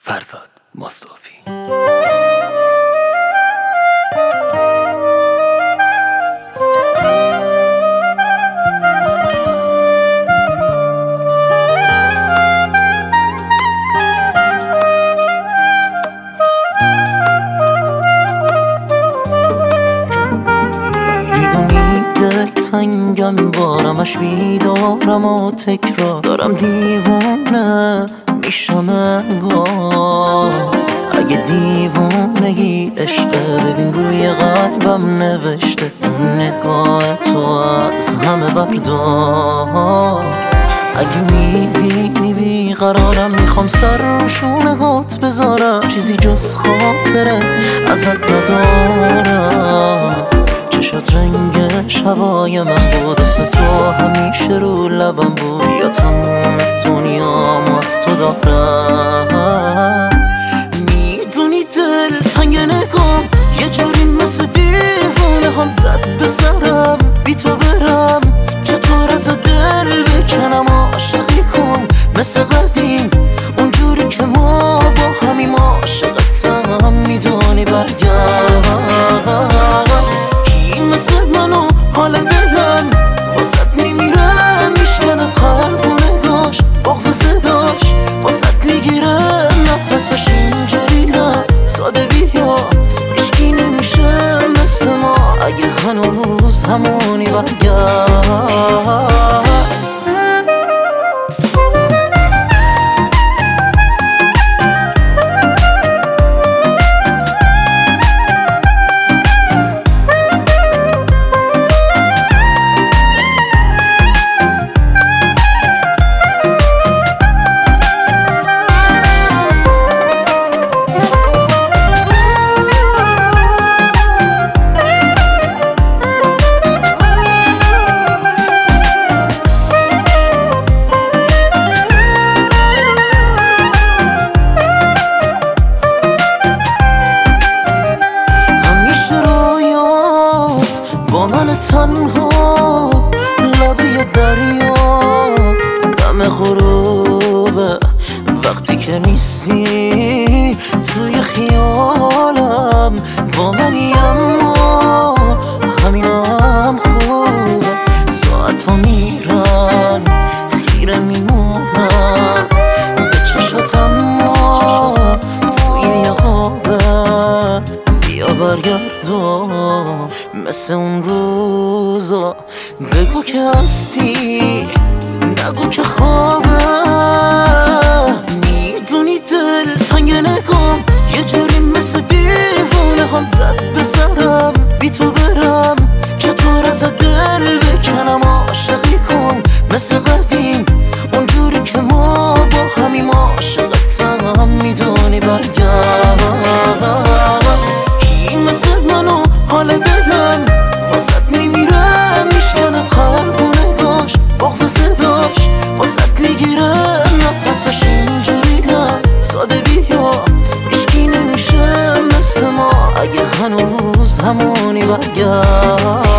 فرزاد مصطفی. تنگم بارمش بیدارم و تکرار دارم دیوانه میشم انگار. اگه دیوانگی عشقه ببین روی قلبم نوشته اون نگاه تو از همه بردار. اگه میبینی بیقرارم میخوام سر رو شونهات بذارم، چیزی جز خاطره ازت ندارم. چشات رنگ شبای من بود، اسم تو همیشه رو لبم بود، یا تمام دنیامو از تو دارم. میدونی دل تنگ نگام یه جوری مثل دیوانه هم زد به سرم، بی تو برم چطور از دل بکنم، عاشقی کن مثل قدیم اونجوری که ما با همیم عاشقتم. میدونی برگرد مثل منو حال دلم واسط میمیره، میشکنه قلب و نگاش، بغض صداش واسط میگیره نفسش. اینجوری نه ساده بیا عشقی نمیشه مثل ما، اگه هنوز همونی برگرد. با من تنها لبه دریا دم غروبه، وقتی که نیستی توی خیالم با منی، اما همینم خوبه. ساعت ها میرن خیره میمونم به چشات، اما توی یقابه بیا برگردم مثل اون روزا، بگو که هستی نگو که خوابه. میدونی دل تنگ نگام یه جوری مثل دیوانه هم زد به سرم، بی تو برم چطور از دل بکنم، عاشقی کن مثل قدیم اونجوری که ما با همیم عاشقتم. میدونی برگرد کی مثل منو حال دلم واسط میمیره، میشکنه قلب و نگاش، بغض صداش واسط میگیره نفسش. اینجوری نه ساده بیا عشقی نمیشه مثل ما، اگه هنوز همونی برگرد.